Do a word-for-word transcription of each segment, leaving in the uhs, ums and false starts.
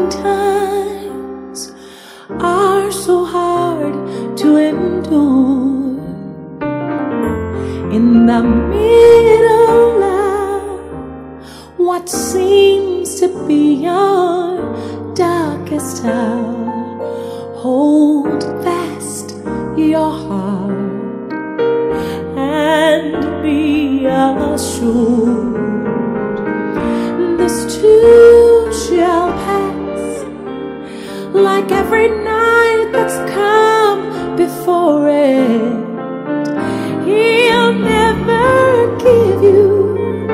trying times are so hard to endure. In the middle of what seems to be your darkest hour, hold fast your heart and be assured this too shall pass, like every night that's come before it. He'll never give you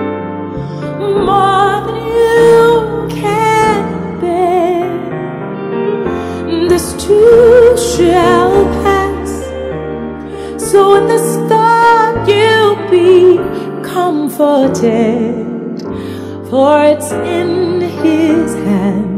more than you can bear. This too shall pass, so in this thought you'll be comforted, for it's in His hand